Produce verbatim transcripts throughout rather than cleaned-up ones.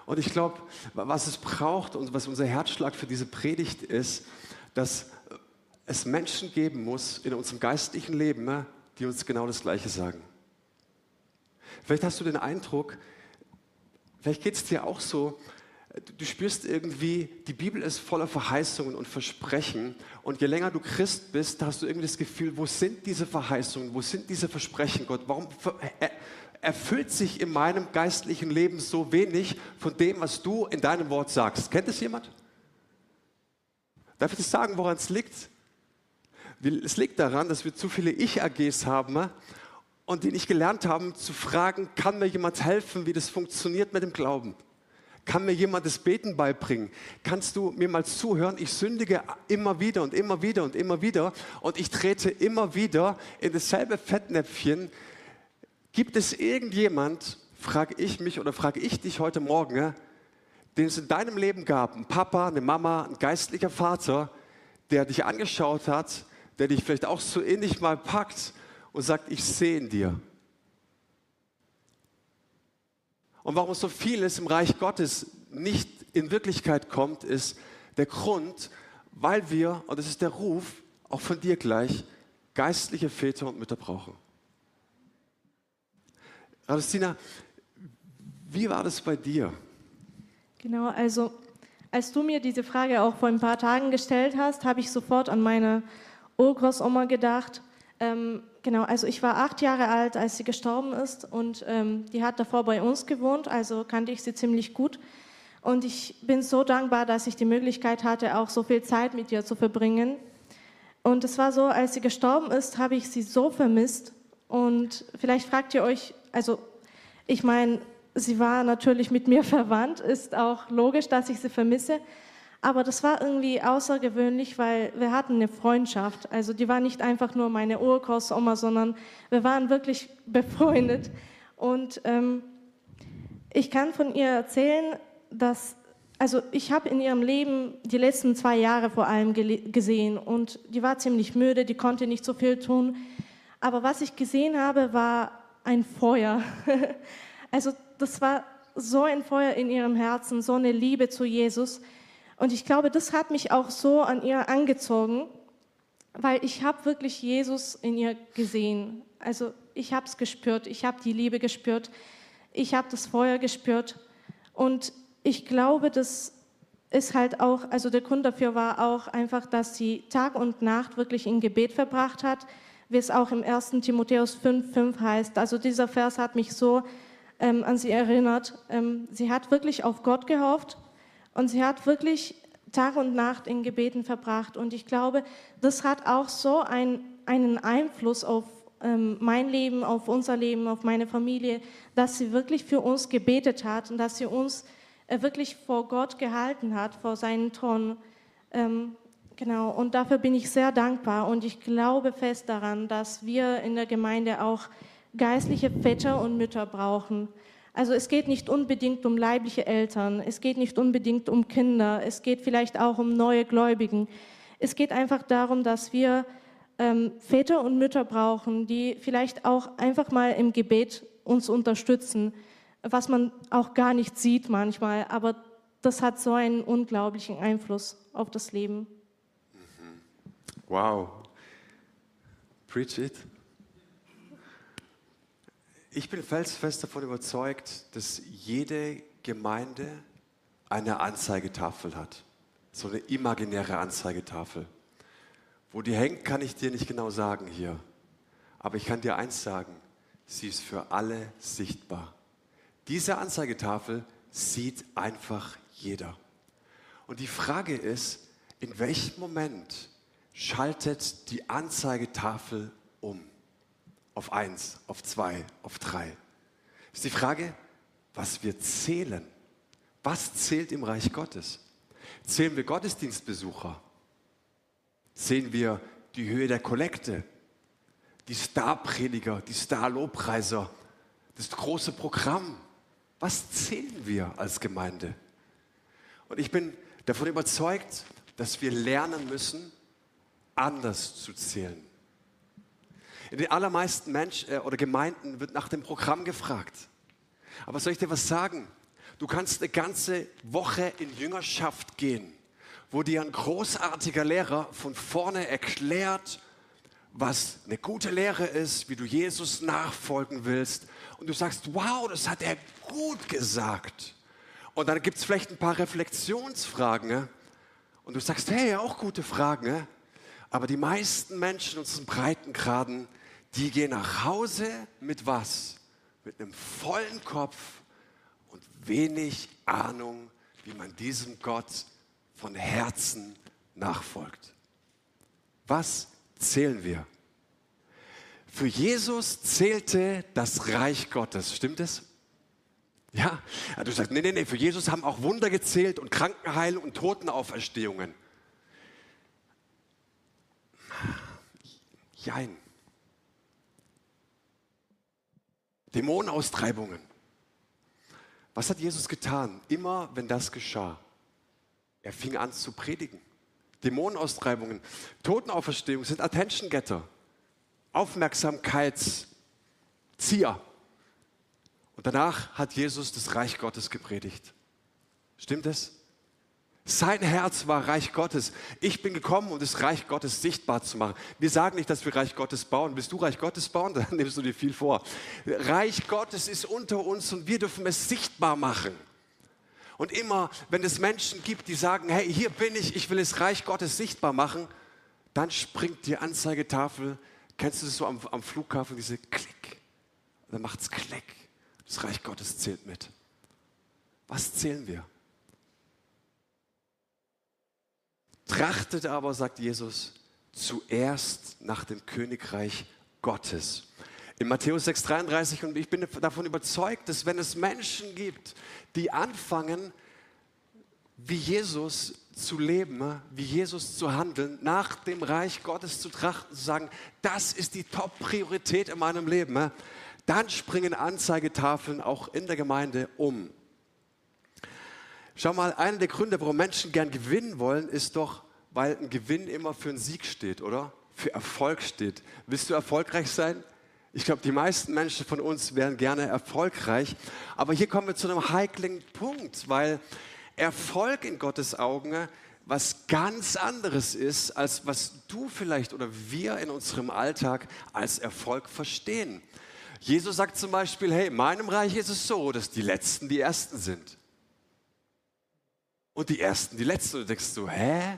Und ich glaube, was es braucht und was unser Herzschlag für diese Predigt ist, dass es Menschen geben muss in unserem geistlichen Leben, die uns genau das Gleiche sagen. Vielleicht hast du den Eindruck, vielleicht geht es dir auch so, du spürst irgendwie, die Bibel ist voller Verheißungen und Versprechen. Und je länger du Christ bist, hast du irgendwie das Gefühl, wo sind diese Verheißungen, wo sind diese Versprechen, Gott? Warum erfüllt sich in meinem geistlichen Leben so wenig von dem, was du in deinem Wort sagst? Kennt es jemand? Darf ich das sagen, woran es liegt? Es liegt daran, dass wir zu viele Ich-A Gs haben und die nicht gelernt haben zu fragen, kann mir jemand helfen, wie das funktioniert mit dem Glauben? Kann mir jemand das Beten beibringen? Kannst du mir mal zuhören? Ich sündige immer wieder und immer wieder und immer wieder und ich trete immer wieder in dasselbe Fettnäpfchen. Gibt es irgendjemand, frage ich mich oder frage ich dich heute Morgen, den es in deinem Leben gab, ein Papa, eine Mama, ein geistlicher Vater, der dich angeschaut hat, der dich vielleicht auch so ähnlich mal packt und sagt, ich sehe in dir. Und warum so vieles im Reich Gottes nicht in Wirklichkeit kommt, ist der Grund, weil wir, und das ist der Ruf, auch von dir gleich, geistliche Väter und Mütter brauchen. Radostina, wie war das bei dir? Genau, also als du mir diese Frage auch vor ein paar Tagen gestellt hast, habe ich sofort an meine Urgroßoma gedacht. Ähm, genau, also ich war acht Jahre alt, als sie gestorben ist und ähm, die hat davor bei uns gewohnt, also kannte ich sie ziemlich gut. Und ich bin so dankbar, dass ich die Möglichkeit hatte, auch so viel Zeit mit ihr zu verbringen. Und es war so, als sie gestorben ist, habe ich sie so vermisst. Und vielleicht fragt ihr euch, also ich meine, sie war natürlich mit mir verwandt, ist auch logisch, dass ich sie vermisse. Aber das war irgendwie außergewöhnlich, weil wir hatten eine Freundschaft. Also die war nicht einfach nur meine Urgroßoma, sondern wir waren wirklich befreundet. Und ähm, ich kann von ihr erzählen, dass, also ich habe in ihrem Leben die letzten zwei Jahre vor allem gesehen und die war ziemlich müde, die konnte nicht so viel tun. Aber was ich gesehen habe, war ein Feuer. Also das war so ein Feuer in ihrem Herzen, so eine Liebe zu Jesus. Und ich glaube, das hat mich auch so an ihr angezogen, weil ich habe wirklich Jesus in ihr gesehen. Also ich habe es gespürt, ich habe die Liebe gespürt, ich habe das Feuer gespürt. Und ich glaube, das ist halt auch, also der Grund dafür war auch einfach, dass sie Tag und Nacht wirklich in Gebet verbracht hat, wie es auch im ersten Timotheus fünf fünf heißt. Also dieser Vers hat mich so ähm, an sie erinnert. Ähm, sie hat wirklich auf Gott gehofft. Und sie hat wirklich Tag und Nacht in Gebeten verbracht. Und ich glaube, das hat auch so ein, einen Einfluss auf ähm, mein Leben, auf unser Leben, auf meine Familie, dass sie wirklich für uns gebetet hat und dass sie uns äh, wirklich vor Gott gehalten hat, vor seinen Thron. Ähm, genau, und dafür bin ich sehr dankbar. Und ich glaube fest daran, dass wir in der Gemeinde auch geistliche Väter und Mütter brauchen. Also es geht nicht unbedingt um leibliche Eltern, es geht nicht unbedingt um Kinder, es geht vielleicht auch um neue Gläubigen. Es geht einfach darum, dass wir ähm, Väter und Mütter brauchen, die vielleicht auch einfach mal im Gebet uns unterstützen, was man auch gar nicht sieht manchmal, aber das hat so einen unglaublichen Einfluss auf das Leben. Wow. Preach it. Ich bin felsenfest davon überzeugt, dass jede Gemeinde eine Anzeigetafel hat. So eine imaginäre Anzeigetafel. Wo die hängt, kann ich dir nicht genau sagen hier. Aber ich kann dir eins sagen, sie ist für alle sichtbar. Diese Anzeigetafel sieht einfach jeder. Und die Frage ist, in welchem Moment schaltet die Anzeigetafel um? Auf eins, auf zwei, auf drei. Ist die Frage, was wir zählen. Was zählt im Reich Gottes? Zählen wir Gottesdienstbesucher? Sehen wir die Höhe der Kollekte? Die Starprediger, die Starlobpreiser? Das große Programm? Was zählen wir als Gemeinde? Und ich bin davon überzeugt, dass wir lernen müssen, anders zu zählen. In den allermeisten Menschen äh, oder Gemeinden wird nach dem Programm gefragt. Aber soll ich dir was sagen? Du kannst eine ganze Woche in Jüngerschaft gehen, wo dir ein großartiger Lehrer von vorne erklärt, was eine gute Lehre ist, wie du Jesus nachfolgen willst. Und du sagst, wow, das hat er gut gesagt. Und dann gibt es vielleicht ein paar Reflexionsfragen. Ne? Und du sagst, hey, auch gute Fragen. Ne? Aber die meisten Menschen in unseren Breitengraden, die gehen nach Hause mit was? Mit einem vollen Kopf und wenig Ahnung, wie man diesem Gott von Herzen nachfolgt. Was zählen wir? Für Jesus zählte das Reich Gottes. Stimmt es? Ja, du sagst, nee, nee, nee, für Jesus haben auch Wunder gezählt und Krankenheilung und Totenauferstehungen. Jein. Dämonenaustreibungen. Was hat Jesus getan? Immer, wenn das geschah. Er fing an zu predigen. Dämonenaustreibungen, Totenauferstehungen sind Attention-Getter, Aufmerksamkeitszieher. Und danach hat Jesus das Reich Gottes gepredigt. Stimmt es? Sein Herz war Reich Gottes. Ich bin gekommen, um das Reich Gottes sichtbar zu machen. Wir sagen nicht, dass wir Reich Gottes bauen. Willst du Reich Gottes bauen? Dann nimmst du dir viel vor. Reich Gottes ist unter uns und wir dürfen es sichtbar machen. Und immer, wenn es Menschen gibt, die sagen, hey, hier bin ich, ich will das Reich Gottes sichtbar machen, dann springt die Anzeigetafel, kennst du das so am, am Flughafen, diese Klick, dann macht es Klick. Das Reich Gottes zählt mit. Was zählen wir? Trachtet aber, sagt Jesus, zuerst nach dem Königreich Gottes. In Matthäus sechs dreiunddreißig, und ich bin davon überzeugt, dass wenn es Menschen gibt, die anfangen, wie Jesus zu leben, wie Jesus zu handeln, nach dem Reich Gottes zu trachten, zu sagen, das ist die Top-Priorität in meinem Leben, dann springen Anzeigetafeln auch in der Gemeinde um. Schau mal, einer der Gründe, warum Menschen gern gewinnen wollen, ist doch, weil ein Gewinn immer für einen Sieg steht, oder? Für Erfolg steht. Willst du erfolgreich sein? Ich glaube, die meisten Menschen von uns wären gerne erfolgreich. Aber hier kommen wir zu einem heiklen Punkt, weil Erfolg in Gottes Augen was ganz anderes ist, als was du vielleicht oder wir in unserem Alltag als Erfolg verstehen. Jesus sagt zum Beispiel, hey, in meinem Reich ist es so, dass die Letzten die Ersten sind. Und die Ersten die Letzten. Und du denkst so, hä?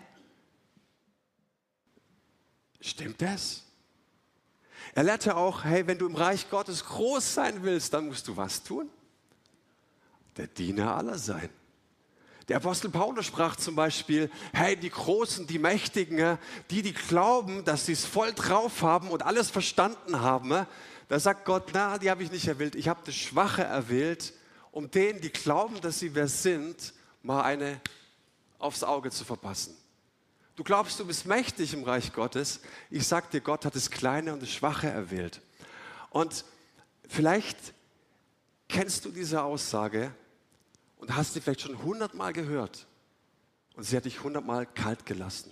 Stimmt das? Er lehrte auch, hey, wenn du im Reich Gottes groß sein willst, dann musst du was tun? Der Diener aller sein. Der Apostel Paulus sprach zum Beispiel, hey, die Großen, die Mächtigen, die, die glauben, dass sie es voll drauf haben und alles verstanden haben, da sagt Gott, na, die habe ich nicht erwählt, ich habe das Schwache erwählt, um denen, die glauben, dass sie wer sind, mal eine aufs Auge zu verpassen. Du glaubst, du bist mächtig im Reich Gottes. Ich sag dir, Gott hat das Kleine und das Schwache erwählt. Und vielleicht kennst du diese Aussage und hast sie vielleicht schon hundertmal gehört. Und sie hat dich hundertmal kalt gelassen.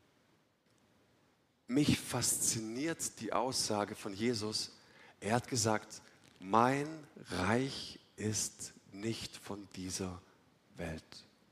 Mich fasziniert die Aussage von Jesus. Er hat gesagt, mein Reich ist nicht von dieser Welt.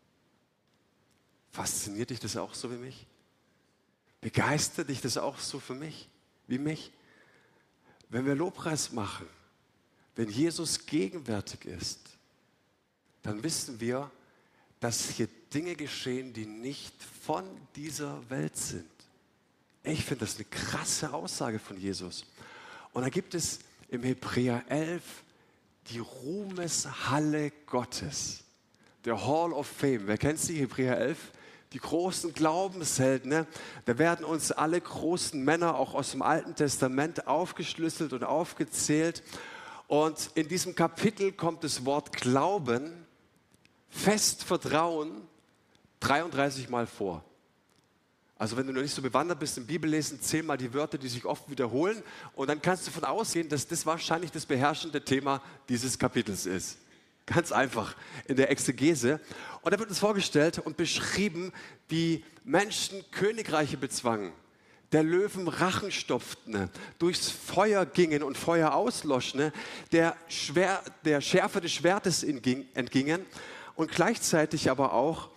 Fasziniert dich das auch so wie mich? Begeistert dich das auch so für mich, wie mich? Wenn wir Lobpreis machen, wenn Jesus gegenwärtig ist, dann wissen wir, dass hier Dinge geschehen, die nicht von dieser Welt sind. Ich finde das eine krasse Aussage von Jesus. Und da gibt es im Hebräer elf die Ruhmeshalle Gottes, der Hall of Fame. Wer kennt sie, Hebräer elf? Die großen Glaubenshelden, ne? Da werden uns alle großen Männer auch aus dem Alten Testament aufgeschlüsselt und aufgezählt. Und in diesem Kapitel kommt das Wort Glauben, fest Vertrauen, dreiunddreißig Mal vor. Also wenn du noch nicht so bewandert bist im Bibellesen, zähl mal die Wörter, die sich oft wiederholen. Und dann kannst du davon ausgehen, dass das wahrscheinlich das beherrschende Thema dieses Kapitels ist. Ganz einfach in der Exegese. Und da wird uns vorgestellt und beschrieben, wie Menschen Königreiche bezwangen, der Löwen Rachen stopften, durchs Feuer gingen und Feuer ausloschen, der, Schwer, der Schärfe des Schwertes entgingen und gleichzeitig aber auch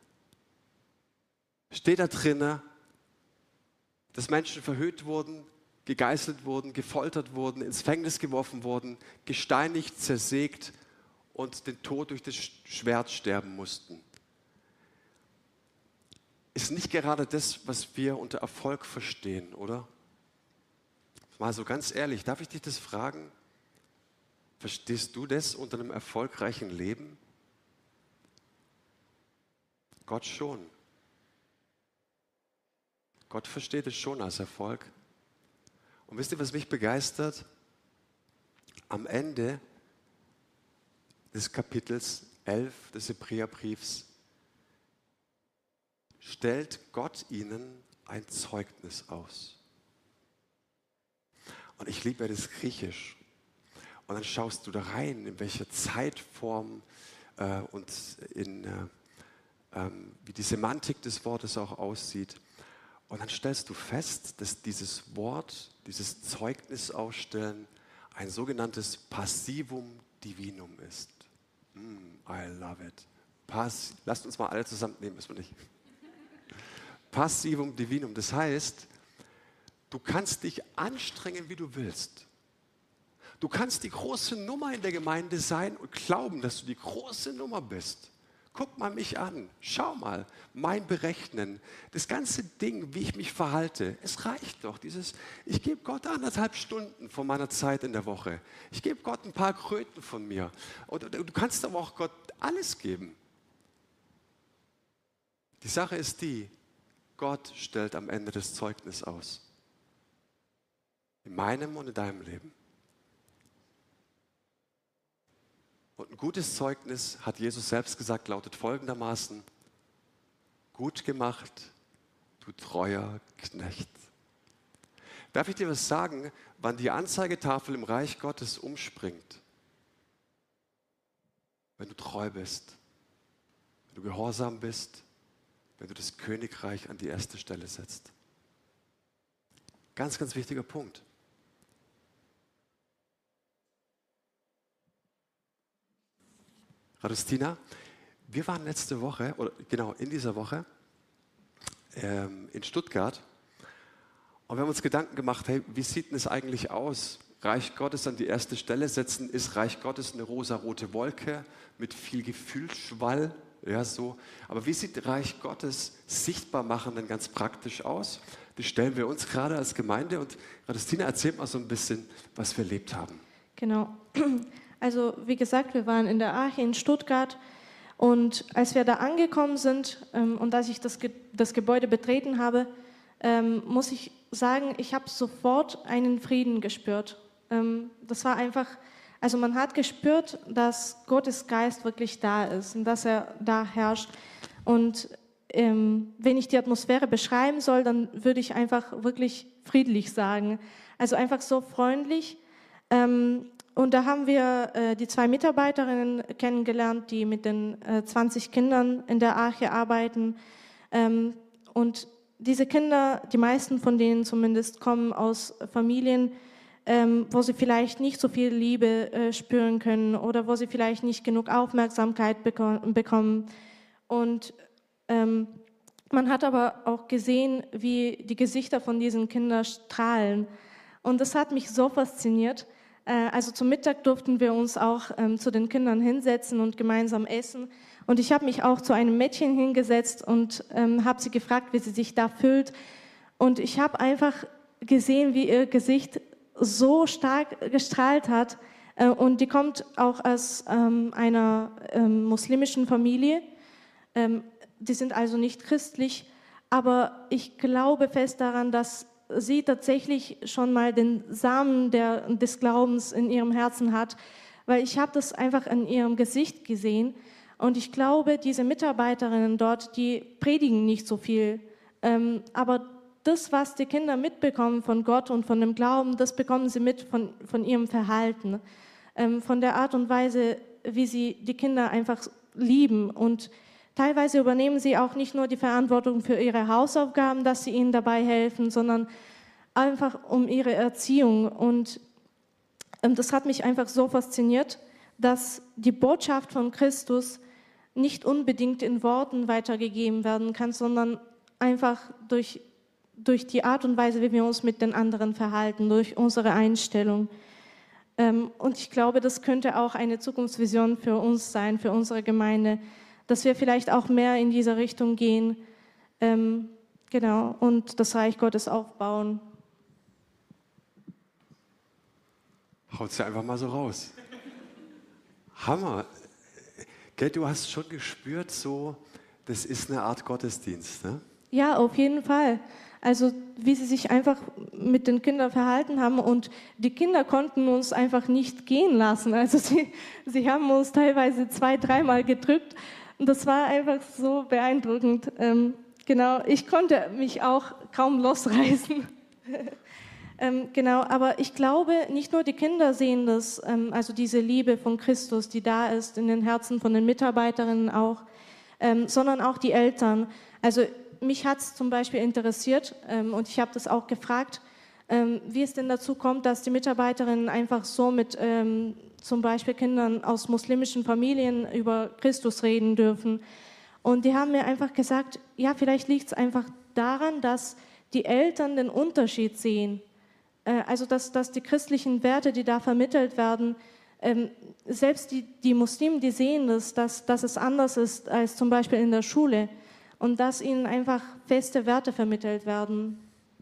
steht da drin, dass Menschen verhöhnt wurden, gegeißelt wurden, gefoltert wurden, ins Gefängnis geworfen wurden, gesteinigt, zersägt und den Tod durch das Schwert sterben mussten. Ist nicht gerade das, was wir unter Erfolg verstehen, oder? Mal so ganz ehrlich, darf ich dich das fragen? Verstehst du das unter einem erfolgreichen Leben? Gott schon. Gott versteht es schon als Erfolg. Und wisst ihr, was mich begeistert? Am Ende des Kapitels elf des Hebräerbriefs stellt Gott ihnen ein Zeugnis aus. Und ich liebe ja das Griechisch. Und dann schaust du da rein, in welcher Zeitform äh, und in, äh, ähm, wie die Semantik des Wortes auch aussieht. Und dann stellst du fest, dass dieses Wort, dieses Zeugnis ausstellen, ein sogenanntes Passivum Divinum ist. Mm, I love it. Pass, lasst uns mal alle zusammennehmen, müssen wir nicht. Passivum Divinum, das heißt, du kannst dich anstrengen, wie du willst. Du kannst die große Nummer in der Gemeinde sein und glauben, dass du die große Nummer bist. Guck mal mich an, schau mal, mein Berechnen, das ganze Ding, wie ich mich verhalte, es reicht doch. Dieses, ich gebe Gott anderthalb Stunden von meiner Zeit in der Woche. Ich gebe Gott ein paar Kröten von mir. Und du kannst aber auch Gott alles geben. Die Sache ist die, Gott stellt am Ende das Zeugnis aus. In meinem und in deinem Leben. Und ein gutes Zeugnis, hat Jesus selbst gesagt, lautet folgendermaßen: Gut gemacht, du treuer Knecht. Darf ich dir was sagen, wann die Anzeigetafel im Reich Gottes umspringt? Wenn du treu bist, wenn du gehorsam bist, wenn du das Königreich an die erste Stelle setzt. Ganz, ganz wichtiger Punkt. Radustina, wir waren letzte Woche, oder genau in dieser Woche, ähm, in Stuttgart und wir haben uns Gedanken gemacht, hey, wie sieht denn es eigentlich aus? Reich Gottes an die erste Stelle setzen, ist Reich Gottes eine rosarote Wolke mit viel Gefühlsschwall? Ja, so. Aber wie sieht Reich Gottes sichtbar machen denn ganz praktisch aus? Das stellen wir uns gerade als Gemeinde und Radustina, erzählt mal so ein bisschen, was wir erlebt haben. Genau. Also wie gesagt, wir waren in der Arche in Stuttgart und als wir da angekommen sind ähm, und als ich das, Ge- das Gebäude betreten habe, ähm, muss ich sagen, ich habe sofort einen Frieden gespürt. Ähm, das war einfach, also man hat gespürt, dass Gottes Geist wirklich da ist und dass er da herrscht. Und ähm, wenn ich die Atmosphäre beschreiben soll, dann würde ich einfach wirklich friedlich sagen. Also einfach so freundlich. Ähm, Und da haben wir äh, die zwei Mitarbeiterinnen kennengelernt, die mit den äh, zwanzig Kindern in der Arche arbeiten. Ähm, und diese Kinder, die meisten von denen zumindest, kommen aus Familien, ähm, wo sie vielleicht nicht so viel Liebe äh, spüren können oder wo sie vielleicht nicht genug Aufmerksamkeit beko- bekommen. Und ähm, man hat aber auch gesehen, wie die Gesichter von diesen Kindern strahlen. Und das hat mich so fasziniert. Also zum Mittag durften wir uns auch ähm, zu den Kindern hinsetzen und gemeinsam essen. Und ich habe mich auch zu einem Mädchen hingesetzt und ähm, habe sie gefragt, wie sie sich da fühlt. Und ich habe einfach gesehen, wie ihr Gesicht so stark gestrahlt hat. Äh, und die kommt auch aus ähm, einer ähm, muslimischen Familie. Ähm, die sind also nicht christlich. Aber ich glaube fest daran, dass sie tatsächlich schon mal den Samen der, des Glaubens in ihrem Herzen hat, weil ich habe das einfach in ihrem Gesicht gesehen und ich glaube, diese Mitarbeiterinnen dort, die predigen nicht so viel, ähm, aber das, was die Kinder mitbekommen von Gott und von dem Glauben, das bekommen sie mit von, von ihrem Verhalten, ähm, von der Art und Weise, wie sie die Kinder einfach lieben und teilweise übernehmen sie auch nicht nur die Verantwortung für ihre Hausaufgaben, dass sie ihnen dabei helfen, sondern einfach um ihre Erziehung. Und ähm, das hat mich einfach so fasziniert, dass die Botschaft von Christus nicht unbedingt in Worten weitergegeben werden kann, sondern einfach durch, durch die Art und Weise, wie wir uns mit den anderen verhalten, durch unsere Einstellung. Ähm, und ich glaube, das könnte auch eine Zukunftsvision für uns sein, für unsere Gemeinde, dass wir vielleicht auch mehr in diese Richtung gehen, ähm, genau, und das Reich Gottes aufbauen. Haut sie einfach mal so raus. Hammer. Gell, du hast schon gespürt, so, das ist eine Art Gottesdienst, ne? Ja, auf jeden Fall. Also wie sie sich einfach mit den Kindern verhalten haben und die Kinder konnten uns einfach nicht gehen lassen. Also sie, sie haben uns teilweise zwei, dreimal gedrückt und das war einfach so beeindruckend. Ähm, genau, ich konnte mich auch kaum losreißen. ähm, genau, aber ich glaube, nicht nur die Kinder sehen das, ähm, also diese Liebe von Christus, die da ist in den Herzen von den Mitarbeiterinnen auch, ähm, sondern auch die Eltern. Also mich hat es zum Beispiel interessiert ähm, und ich habe das auch gefragt, ähm, wie es denn dazu kommt, dass die Mitarbeiterinnen einfach so mit ähm, zum Beispiel Kindern aus muslimischen Familien über Christus reden dürfen. Und die haben mir einfach gesagt, ja, vielleicht liegt es einfach daran, dass die Eltern den Unterschied sehen. Äh, also dass, dass die christlichen Werte, die da vermittelt werden, ähm, selbst die, die Muslimen, die sehen das, dass, dass es anders ist als zum Beispiel in der Schule. Und dass ihnen einfach feste Werte vermittelt werden.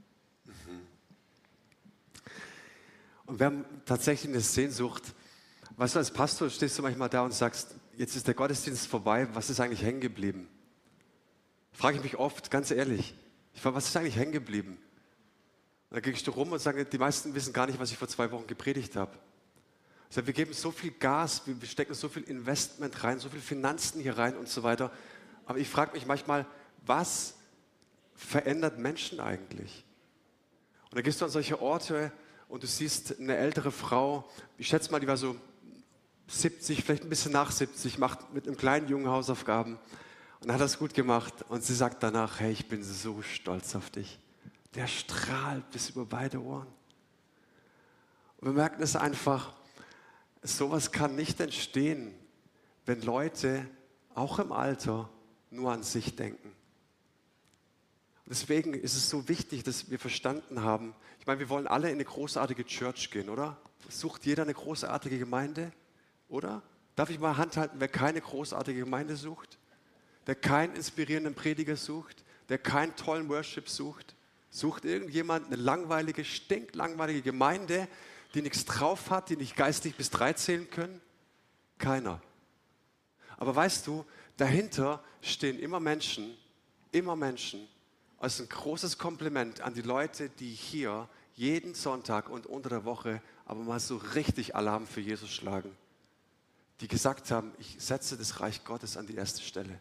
Und wir haben tatsächlich eine Sehnsucht. Weißt du, als Pastor stehst du manchmal da und sagst, jetzt ist der Gottesdienst vorbei, was ist eigentlich hängen geblieben? Frage ich mich oft, ganz ehrlich, ich frage, was ist eigentlich hängen geblieben? Und dann gehe ich rum und sage, die meisten wissen gar nicht, was ich vor zwei Wochen gepredigt habe. Also wir geben so viel Gas, wir stecken so viel Investment rein, so viel Finanzen hier rein und so weiter. Aber ich frage mich manchmal, was verändert Menschen eigentlich? Und da gehst du an solche Orte und du siehst eine ältere Frau, ich schätze mal, die war so siebzig, vielleicht ein bisschen nach siebzig, macht mit einem kleinen Jungen Hausaufgaben und hat das gut gemacht. Und sie sagt danach, hey, ich bin so stolz auf dich. Der strahlt bis über beide Ohren. Und wir merken es einfach, sowas kann nicht entstehen, wenn Leute, auch im Alter, nur an sich denken. Und deswegen ist es so wichtig, dass wir verstanden haben, ich meine, wir wollen alle in eine großartige Church gehen, oder? Sucht jeder eine großartige Gemeinde, oder? Darf ich mal Hand halten, wer keine großartige Gemeinde sucht? Der keinen inspirierenden Prediger sucht? Der keinen tollen Worship sucht? Sucht irgendjemand eine langweilige, stinklangweilige Gemeinde, die nichts drauf hat, die nicht geistig bis drei zählen können? Keiner. Aber weißt du, dahinter stehen immer Menschen, immer Menschen. Also ein großes Kompliment an die Leute, die hier jeden Sonntag und unter der Woche aber mal so richtig Alarm für Jesus schlagen. Die gesagt haben, ich setze das Reich Gottes an die erste Stelle.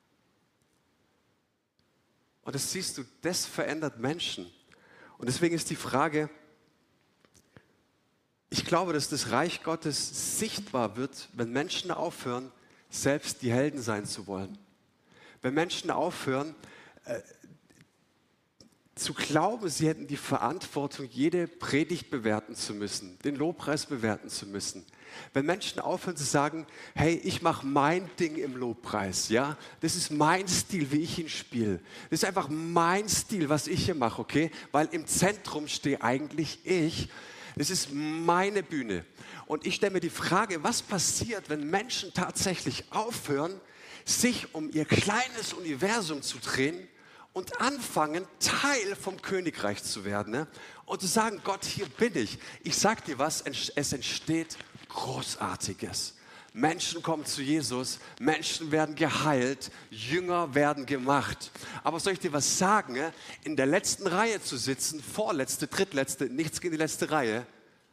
Und das siehst du, das verändert Menschen. Und deswegen ist die Frage, ich glaube, dass das Reich Gottes sichtbar wird, wenn Menschen aufhören, selbst die Helden sein zu wollen. Wenn Menschen aufhören, äh, zu glauben, sie hätten die Verantwortung, jede Predigt bewerten zu müssen, den Lobpreis bewerten zu müssen. Wenn Menschen aufhören zu sagen, hey, ich mache mein Ding im Lobpreis, ja, das ist mein Stil, wie ich ihn spiele. Das ist einfach mein Stil, was ich hier mache, okay? Weil im Zentrum stehe eigentlich ich. Das ist meine Bühne. Und ich stelle mir die Frage, was passiert, wenn Menschen tatsächlich aufhören, sich um ihr kleines Universum zu drehen und anfangen, Teil vom Königreich zu werden, ne? Und zu sagen, Gott, hier bin ich. Ich sag dir was, es entsteht Großartiges. Menschen kommen zu Jesus, Menschen werden geheilt, Jünger werden gemacht. Aber soll ich dir was sagen? Ne? In der letzten Reihe zu sitzen, vorletzte, drittletzte, nichts gegen die letzte Reihe.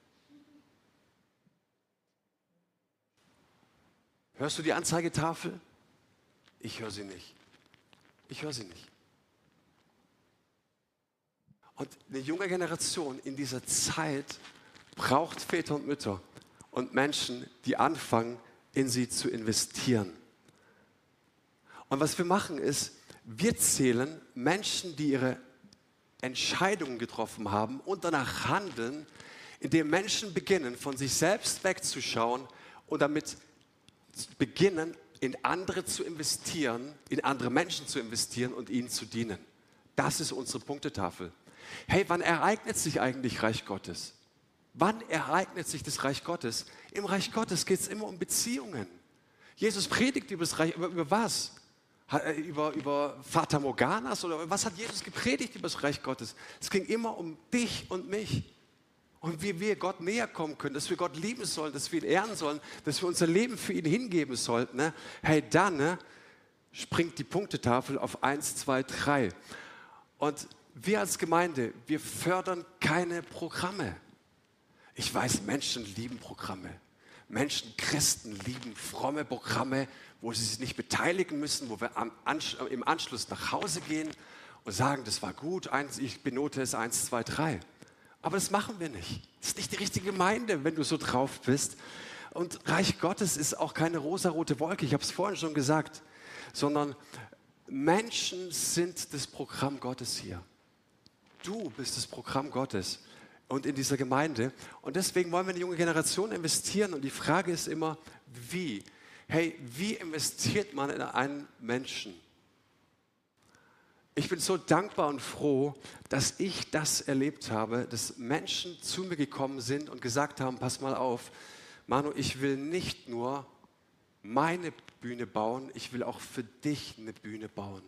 Hörst du die Anzeigetafel? Ich höre sie nicht. Ich höre sie nicht. Und eine junge Generation in dieser Zeit braucht Väter und Mütter und Menschen, die anfangen, in sie zu investieren. Und was wir machen ist, wir zählen Menschen, die ihre Entscheidungen getroffen haben und danach handeln, indem Menschen beginnen, von sich selbst wegzuschauen und damit beginnen, in andere zu investieren, in andere Menschen zu investieren und ihnen zu dienen. Das ist unsere Punktetafel. Hey, wann ereignet sich eigentlich Reich Gottes? Wann ereignet sich das Reich Gottes? Im Reich Gottes geht es immer um Beziehungen. Jesus predigt über das Reich, über, über was? Über, über Fata Morganas oder was hat Jesus gepredigt über das Reich Gottes? Es ging immer um dich und mich. Und wie wir Gott näher kommen können, dass wir Gott lieben sollen, dass wir ihn ehren sollen, dass wir unser Leben für ihn hingeben sollten. Ne? Hey, dann ne, springt die Punktetafel auf eins, zwei, drei. Und wir als Gemeinde, wir fördern keine Programme. Ich weiß, Menschen lieben Programme. Menschen, Christen lieben fromme Programme, wo sie sich nicht beteiligen müssen, wo wir am Ansch- im Anschluss nach Hause gehen und sagen, das war gut, ich benote es eins, zwei, drei. Aber das machen wir nicht. Das ist nicht die richtige Gemeinde, wenn du so drauf bist. Und Reich Gottes ist auch keine rosarote Wolke, ich habe es vorhin schon gesagt, sondern Menschen sind das Programm Gottes hier. Du bist das Programm Gottes und in dieser Gemeinde. Und deswegen wollen wir in die junge Generation investieren. Und die Frage ist immer, wie? Hey, wie investiert man in einen Menschen? Ich bin so dankbar und froh, dass ich das erlebt habe, dass Menschen zu mir gekommen sind und gesagt haben, pass mal auf, Manu, ich will nicht nur meine Bühne bauen, ich will auch für dich eine Bühne bauen.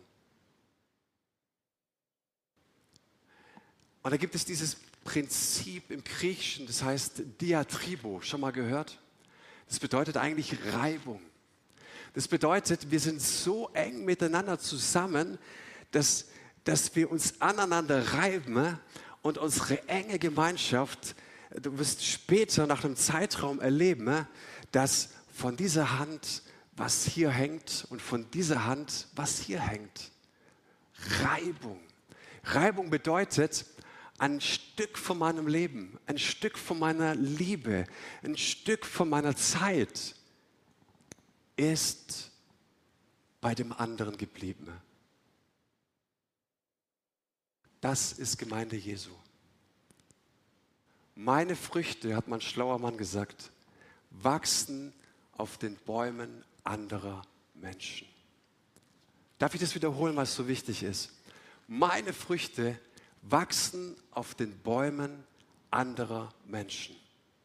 Und da gibt es dieses Prinzip im Griechischen, das heißt Diatribo, schon mal gehört? Das bedeutet eigentlich Reibung. Das bedeutet, wir sind so eng miteinander zusammen, dass, dass wir uns aneinander reiben und unsere enge Gemeinschaft, du wirst später nach einem Zeitraum erleben, dass von dieser Hand was hier hängt und von dieser Hand was hier hängt. Reibung. Reibung bedeutet, ein Stück von meinem Leben, ein Stück von meiner Liebe, ein Stück von meiner Zeit ist bei dem anderen geblieben. Das ist Gemeinde Jesu. Meine Früchte, hat mein schlauer Mann gesagt, wachsen auf den Bäumen anderer Menschen. Darf ich das wiederholen, was so wichtig ist? Meine Früchte wachsen auf den Bäumen anderer Menschen.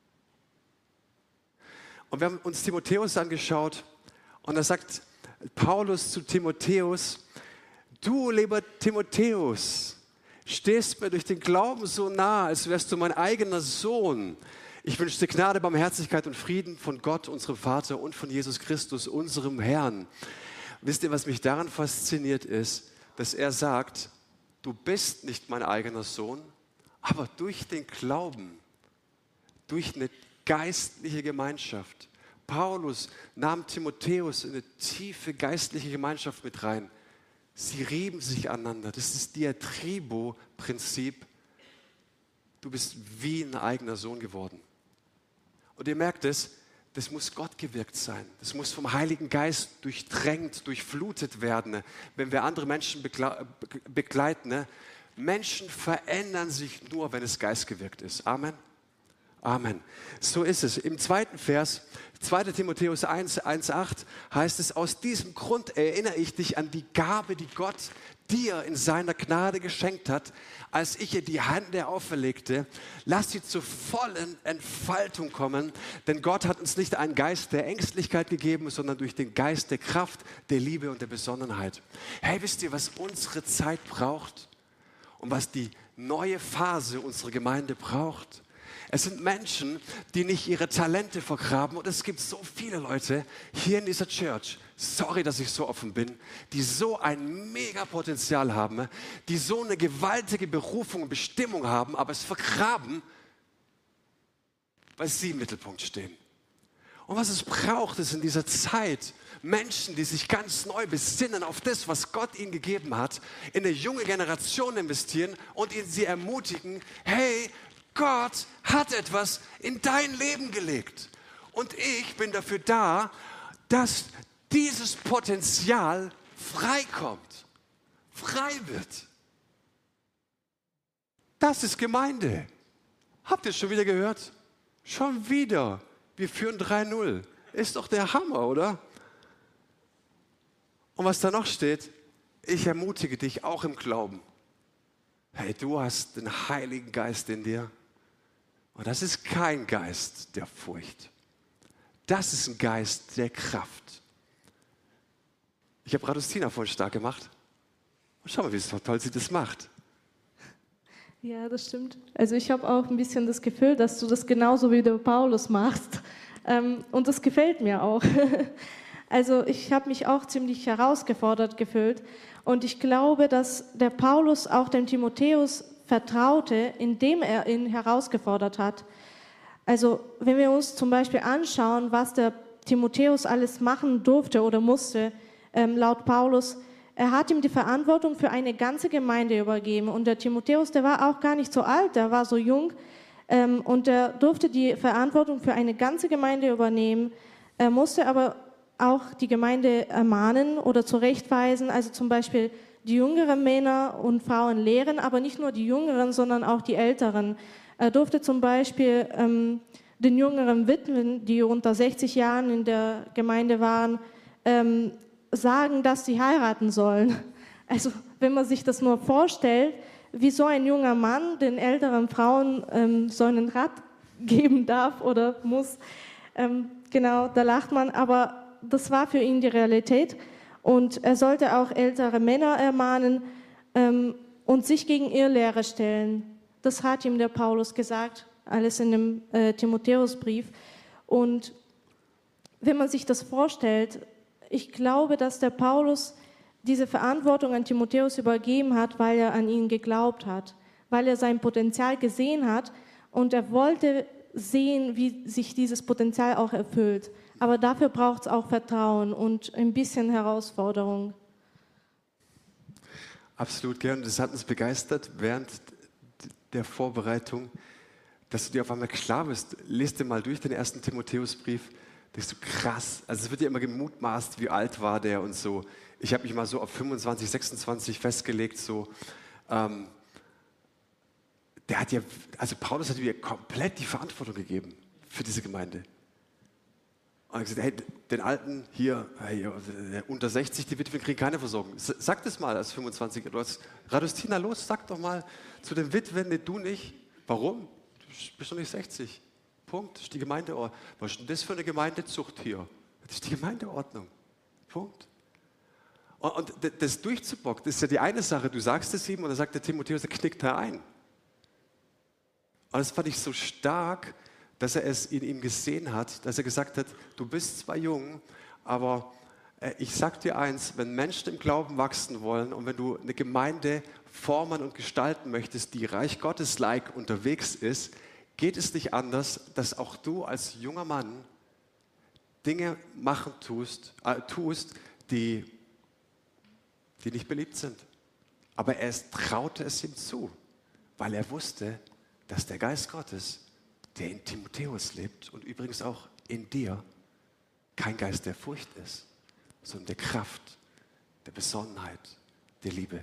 Und wir haben uns Timotheus angeschaut und da sagt Paulus zu Timotheus, du, lieber Timotheus, stehst mir durch den Glauben so nah, als wärst du mein eigener Sohn. Ich wünsche dir Gnade, Barmherzigkeit und Frieden von Gott, unserem Vater und von Jesus Christus, unserem Herrn. Wisst ihr, was mich daran fasziniert ist, dass er sagt, du bist nicht mein eigener Sohn, aber durch den Glauben, durch eine geistliche Gemeinschaft. Paulus nahm Timotheus in eine tiefe geistliche Gemeinschaft mit rein. Sie rieben sich aneinander. Das ist das Diatribo-Prinzip. Du bist wie ein eigener Sohn geworden. Und ihr merkt es, das muss Gott gewirkt sein. Das muss vom Heiligen Geist durchdrängt, durchflutet werden, wenn wir andere Menschen begle- begleiten. Menschen verändern sich nur, wenn es geistgewirkt ist. Amen. Amen. So ist es. Im zweiten Vers, zweiter Timotheus eins, eins acht heißt es, aus diesem Grund erinnere ich dich an die Gabe, die Gott dir in seiner Gnade geschenkt hat, als ich ihr die Hände auferlegte. Lass sie zur vollen Entfaltung kommen, denn Gott hat uns nicht einen Geist der Ängstlichkeit gegeben, sondern durch den Geist der Kraft, der Liebe und der Besonnenheit. Hey, wisst ihr, was unsere Zeit braucht und was die neue Phase unserer Gemeinde braucht? Es sind Menschen, die nicht ihre Talente vergraben. Und es gibt so viele Leute hier in dieser Church, sorry, dass ich so offen bin, die so ein Mega-Potenzial haben, die so eine gewaltige Berufung und Bestimmung haben, aber es vergraben, weil sie im Mittelpunkt stehen. Und was es braucht, ist in dieser Zeit Menschen, die sich ganz neu besinnen auf das, was Gott ihnen gegeben hat, in eine junge Generation investieren und ihnen sie ermutigen, hey, Gott hat etwas in dein Leben gelegt. Und ich bin dafür da, dass dieses Potenzial freikommt, frei wird. Das ist Gemeinde. Habt ihr es schon wieder gehört? Schon wieder. Wir führen drei null. Ist doch der Hammer, oder? Und was da noch steht, ich ermutige dich auch im Glauben. Hey, du hast den Heiligen Geist in dir. Und das ist kein Geist der Furcht. Das ist ein Geist der Kraft. Ich habe Radustina vorhin stark gemacht. Und schau mal, wie toll sie das macht. Ja, das stimmt. Also ich habe auch ein bisschen das Gefühl, dass du das genauso wie der Paulus machst. Ähm, und das gefällt mir auch. Also ich habe mich auch ziemlich herausgefordert gefühlt. Und ich glaube, dass der Paulus auch dem Timotheus vertraute, indem er ihn herausgefordert hat. Also wenn wir uns zum Beispiel anschauen, was der Timotheus alles machen durfte oder musste, ähm, laut Paulus, er hat ihm die Verantwortung für eine ganze Gemeinde übergeben. Und der Timotheus, der war auch gar nicht so alt, der war so jung. Ähm, und er durfte die Verantwortung für eine ganze Gemeinde übernehmen. Er musste aber auch die Gemeinde ermahnen oder zurechtweisen, also zum Beispiel die jüngeren Männer und Frauen lehren, aber nicht nur die Jüngeren, sondern auch die Älteren. Er durfte zum Beispiel ähm, den jüngeren Witwen, die unter sechzig Jahren in der Gemeinde waren, ähm, sagen, dass sie heiraten sollen. Also wenn man sich das nur vorstellt, wie so ein junger Mann den älteren Frauen ähm, so einen Rat geben darf oder muss, ähm, genau, da lacht man, aber das war für ihn die Realität. Und er sollte auch ältere Männer ermahnen ähm, und sich gegen Irrlehre stellen. Das hat ihm der Paulus gesagt, alles in dem äh, Timotheusbrief. Und wenn man sich das vorstellt, ich glaube, dass der Paulus diese Verantwortung an Timotheus übergeben hat, weil er an ihn geglaubt hat, weil er sein Potenzial gesehen hat und er wollte sehen, wie sich dieses Potenzial auch erfüllt. Aber dafür braucht es auch Vertrauen und ein bisschen Herausforderung. Absolut, gern. Das hat uns begeistert während der Vorbereitung, dass du dir auf einmal klar bist. Lest dir mal durch den ersten Timotheusbrief. Denkst du, krass. Also es wird ja immer gemutmaßt, wie alt war der und so. Ich habe mich mal so auf fünfundzwanzig, sechsundzwanzig festgelegt. So, ähm, der hat ja, also Paulus hat mir komplett die Verantwortung gegeben für diese Gemeinde. Und er hat gesagt, hey, den Alten hier, hey, unter sechzig, die Witwen kriegen keine Versorgung. Sag das mal als fünfundzwanzig. Du hast, Radustina, los, sag doch mal zu den Witwen, nee, du nicht. Warum? Du bist doch nicht sechzig. Punkt. Das ist die Gemeindeordnung. Was ist denn das für eine Gemeindezucht hier? Das ist die Gemeindeordnung. Punkt. Und, und das durchzubocken, das ist ja die eine Sache. Du sagst es ihm und dann sagt der Timotheus, er knickt da ein. Und das fand ich so stark, dass er es in ihm gesehen hat, dass er gesagt hat, du bist zwar jung, aber äh, ich sag dir eins, wenn Menschen im Glauben wachsen wollen und wenn du eine Gemeinde formen und gestalten möchtest, die Reich Gottes-like unterwegs ist, geht es nicht anders, dass auch du als junger Mann Dinge machen tust, äh, tust, die, die nicht beliebt sind. Aber er traute es ihm zu, weil er wusste, dass der Geist Gottes, der in Timotheus lebt und übrigens auch in dir, kein Geist der Furcht ist, sondern der Kraft, der Besonnenheit, der Liebe.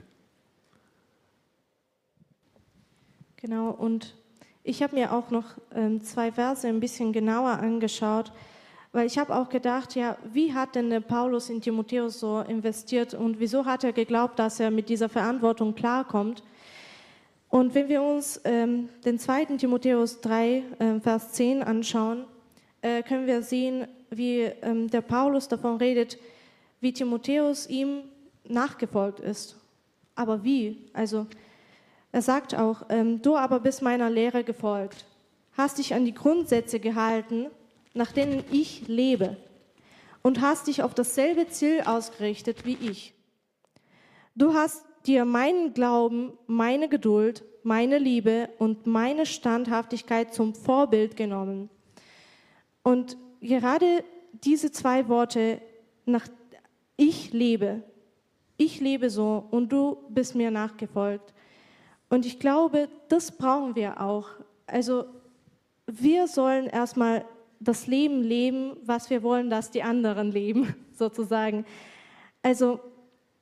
Genau, und ich habe mir auch noch ähm, zwei Verse ein bisschen genauer angeschaut, weil ich habe auch gedacht, ja, wie hat denn der Paulus in Timotheus so investiert und wieso hat er geglaubt, dass er mit dieser Verantwortung klarkommt? Und wenn wir uns ähm, den zweiten Timotheus drei, äh, Vers zehn anschauen, äh, können wir sehen, wie ähm, der Paulus davon redet, wie Timotheus ihm nachgefolgt ist. Aber wie? Also er sagt auch, ähm, du aber bist meiner Lehre gefolgt, hast dich an die Grundsätze gehalten, nach denen ich lebe und hast dich auf dasselbe Ziel ausgerichtet wie ich. Du hast dir meinen Glauben, meine Geduld, meine Liebe und meine Standhaftigkeit zum Vorbild genommen. Und gerade diese zwei Worte, nach ich lebe, ich lebe so und du bist mir nachgefolgt. Und ich glaube, das brauchen wir auch. Also wir sollen erstmal das Leben leben, was wir wollen, dass die anderen leben, sozusagen. Also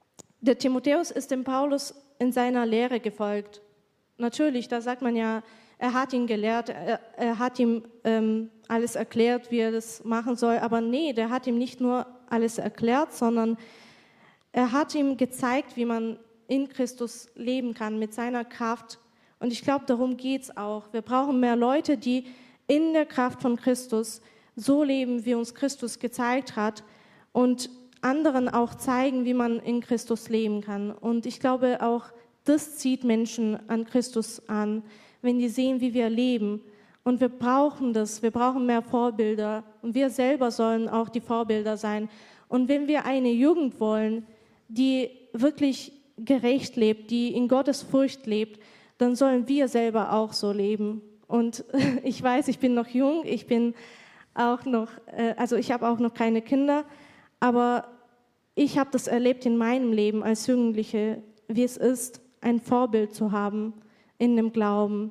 der Timotheus ist dem Paulus in seiner Lehre gefolgt. Natürlich, da sagt man ja, er hat ihn gelehrt, er, er hat ihm ähm, alles erklärt, wie er das machen soll. Aber nee, der hat ihm nicht nur alles erklärt, sondern er hat ihm gezeigt, wie man in Christus leben kann, mit seiner Kraft. Und ich glaube, darum geht es auch. Wir brauchen mehr Leute, die in der Kraft von Christus so leben, wie uns Christus gezeigt hat und anderen auch zeigen, wie man in Christus leben kann. Und ich glaube auch, das zieht Menschen an Christus an, wenn die sehen, wie wir leben. Und wir brauchen das, wir brauchen mehr Vorbilder. Und wir selber sollen auch die Vorbilder sein. Und wenn wir eine Jugend wollen, die wirklich gerecht lebt, die in Gottes Furcht lebt, dann sollen wir selber auch so leben. Und ich weiß, ich bin noch jung, ich bin auch noch, also ich habe auch noch keine Kinder, aber ich habe das erlebt in meinem Leben als Jugendliche, wie es ist, ein Vorbild zu haben in dem Glauben.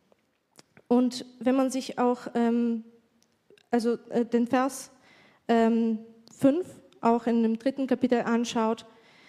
Und wenn man sich auch ähm, also äh, den Vers ähm, fünf auch in dem dritten Kapitel anschaut,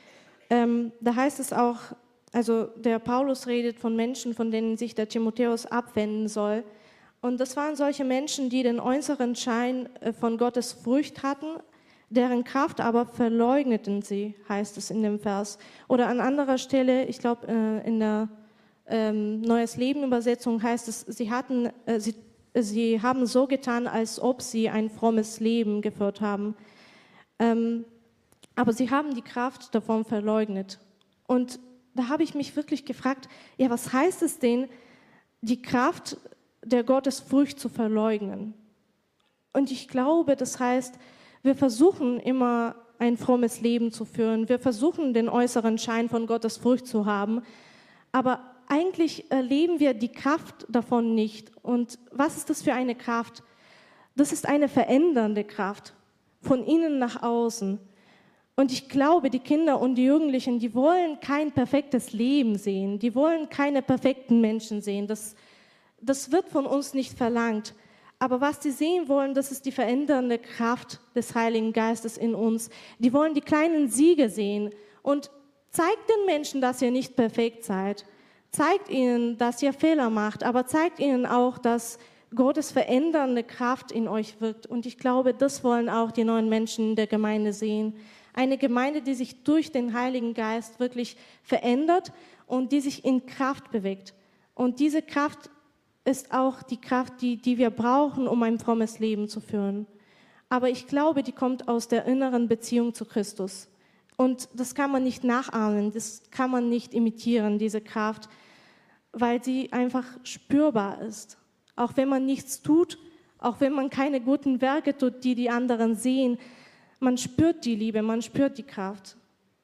ähm, da heißt es auch, also der Paulus redet von Menschen, von denen sich der Timotheus abwenden soll. Und das waren solche Menschen, die den äußeren Schein äh, von Gottes Furcht hatten, deren Kraft aber verleugneten sie, heißt es in dem Vers. Oder an anderer Stelle, ich glaube äh, in der ähm, Neues Leben Übersetzung heißt es, sie, hatten, äh, sie, äh, sie haben so getan, als ob sie ein frommes Leben geführt haben. Ähm, aber sie haben die Kraft davon verleugnet. Und da habe ich mich wirklich gefragt, ja, was heißt es denn, die Kraft der Gottesfurcht zu verleugnen? Und ich glaube, das heißt, wir versuchen immer ein frommes Leben zu führen. Wir versuchen den äußeren Schein von Gottes Furcht zu haben. Aber eigentlich erleben wir die Kraft davon nicht. Und was ist das für eine Kraft? Das ist eine verändernde Kraft, von innen nach außen. Und ich glaube, die Kinder und die Jugendlichen, die wollen kein perfektes Leben sehen. Die wollen keine perfekten Menschen sehen. Das, das wird von uns nicht verlangt. Aber was sie sehen wollen, das ist die verändernde Kraft des Heiligen Geistes in uns. Die wollen die kleinen Siege sehen. Und zeigt den Menschen, dass ihr nicht perfekt seid. Zeigt ihnen, dass ihr Fehler macht. Aber zeigt ihnen auch, dass Gottes verändernde Kraft in euch wirkt. Und ich glaube, das wollen auch die neuen Menschen in der Gemeinde sehen. Eine Gemeinde, die sich durch den Heiligen Geist wirklich verändert und die sich in Kraft bewegt. Und diese Kraft ist auch die Kraft, die, die wir brauchen, um ein frommes Leben zu führen. Aber ich glaube, die kommt aus der inneren Beziehung zu Christus. Und das kann man nicht nachahmen, das kann man nicht imitieren, diese Kraft, weil sie einfach spürbar ist. Auch wenn man nichts tut, auch wenn man keine guten Werke tut, die die anderen sehen, man spürt die Liebe, man spürt die Kraft.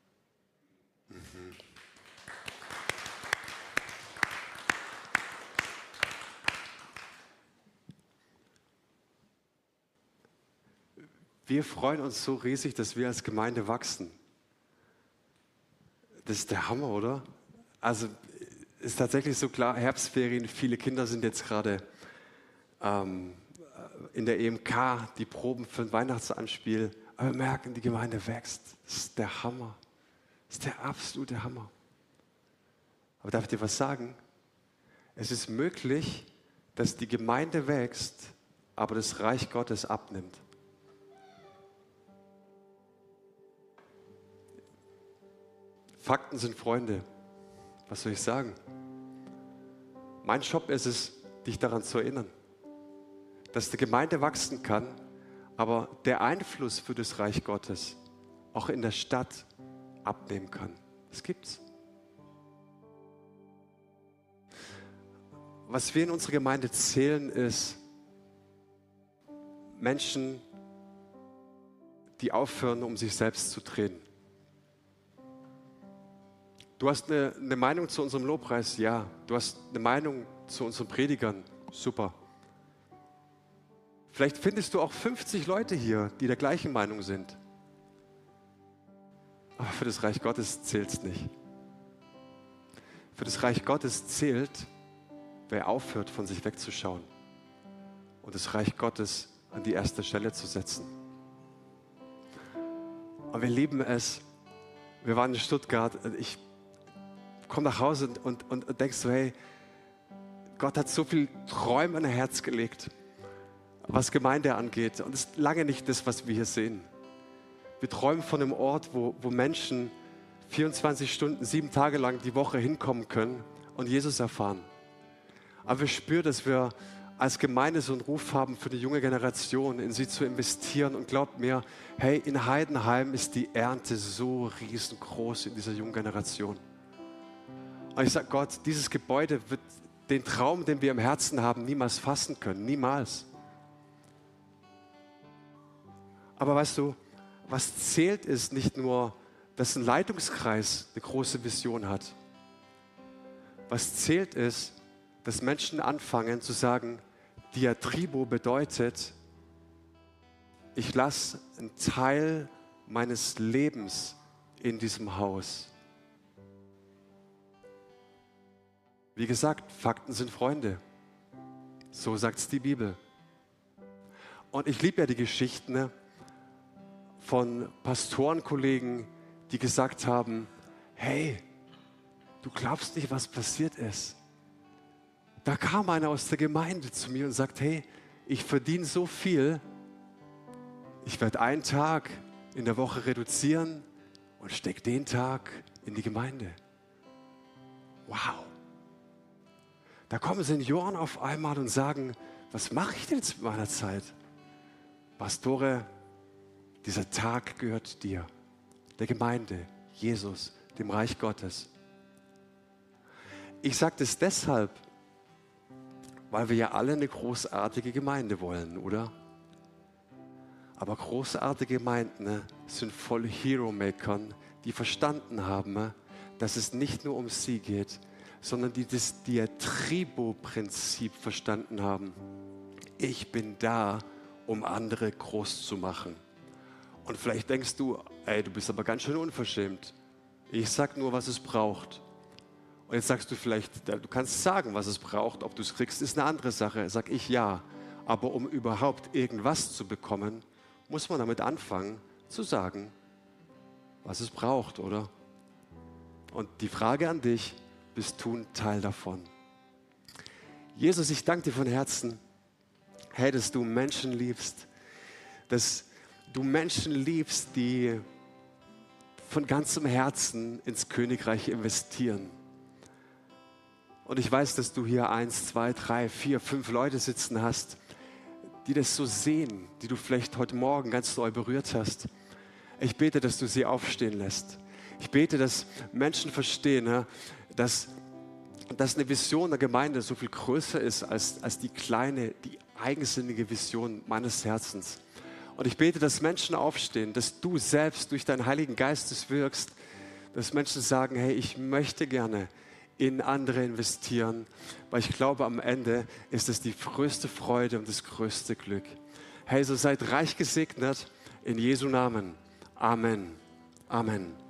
Wir freuen uns so riesig, dass wir als Gemeinde wachsen. Das ist der Hammer, oder? Also ist tatsächlich so klar, Herbstferien, viele Kinder sind jetzt gerade ähm, in der E M K, die Proben für ein Weihnachtsanspiel. Aber wir merken, die Gemeinde wächst. Das ist der Hammer. Das ist der absolute Hammer. Aber darf ich dir was sagen? Es ist möglich, dass die Gemeinde wächst, aber das Reich Gottes abnimmt. Fakten sind Freunde. Was soll ich sagen? Mein Job ist es, dich daran zu erinnern, dass die Gemeinde wachsen kann, aber der Einfluss für das Reich Gottes auch in der Stadt abnehmen kann. Das gibt's. Was wir in unserer Gemeinde zählen, ist Menschen, die aufhören, um sich selbst zu drehen. Du hast eine, eine Meinung zu unserem Lobpreis? Ja. Du hast eine Meinung zu unseren Predigern? Super. Vielleicht findest du auch fünfzig Leute hier, die der gleichen Meinung sind. Aber für das Reich Gottes zählt es nicht. Für das Reich Gottes zählt, wer aufhört, von sich wegzuschauen und das Reich Gottes an die erste Stelle zu setzen. Und wir lieben es, Wir waren in Stuttgart. Ich komme nach Hause und, und, und, und denkst so, hey, Gott hat so viel Träume in ein Herz gelegt, was Gemeinde angeht. Und es ist lange nicht das, was wir hier sehen. Wir träumen von einem Ort, wo, wo Menschen vierundzwanzig Stunden, sieben Tage lang die Woche hinkommen können und Jesus erfahren. Aber wir spüren, dass wir als Gemeinde so einen Ruf haben für die junge Generation, in sie zu investieren. Und glaubt mir, hey, in Heidenheim ist die Ernte so riesengroß in dieser jungen Generation. Und ich sage Gott, dieses Gebäude wird den Traum, den wir im Herzen haben, niemals fassen können. Niemals. Aber weißt du, was zählt ist nicht nur, dass ein Leitungskreis eine große Vision hat. Was zählt ist, dass Menschen anfangen zu sagen, Diatribo bedeutet, ich lasse einen Teil meines Lebens in diesem Haus. Wie gesagt, Fakten sind Freunde. So sagt es die Bibel. Und ich liebe ja die Geschichten, ne, von Pastorenkollegen, die gesagt haben, hey, du glaubst nicht, was passiert ist. Da kam einer aus der Gemeinde zu mir und sagt, hey, ich verdiene so viel, ich werde einen Tag in der Woche reduzieren und stecke den Tag in die Gemeinde. Wow. Da kommen Senioren auf einmal und sagen, was mache ich denn jetzt mit meiner Zeit? Pastore, dieser Tag gehört dir, der Gemeinde, Jesus, dem Reich Gottes. Ich sage das deshalb, weil wir ja alle eine großartige Gemeinde wollen, oder? Aber großartige Gemeinden, ne, sind voll Hero-Makern, die verstanden haben, ne, dass es nicht nur um sie geht, sondern die das Diatribo-Prinzip verstanden haben. Ich bin da, um andere groß zu machen. Und vielleicht denkst du, ey, du bist aber ganz schön unverschämt. Ich sag nur, was es braucht. Und jetzt sagst du vielleicht, du kannst sagen, was es braucht, ob du es kriegst, ist eine andere Sache. Sag ich ja. Aber um überhaupt irgendwas zu bekommen, muss man damit anfangen zu sagen, was es braucht, oder? Und die Frage an dich, bist du ein Teil davon? Jesus, ich danke dir von Herzen, hey, dass du Menschen liebst, dass du Menschen liebst, die von ganzem Herzen ins Königreich investieren. Und ich weiß, dass du hier eins, zwei, drei, vier, fünf Leute sitzen hast, die das so sehen, die du vielleicht heute Morgen ganz neu berührt hast. Ich bete, dass du sie aufstehen lässt. Ich bete, dass Menschen verstehen, dass, dass eine Vision der Gemeinde so viel größer ist als, als die kleine, die eigensinnige Vision meines Herzens. Und ich bete, dass Menschen aufstehen, dass du selbst durch deinen Heiligen Geist es wirkst, dass Menschen sagen, hey, ich möchte gerne in andere investieren, weil ich glaube, am Ende ist es die größte Freude und das größte Glück. Hey, so seid reich gesegnet in Jesu Namen. Amen. Amen.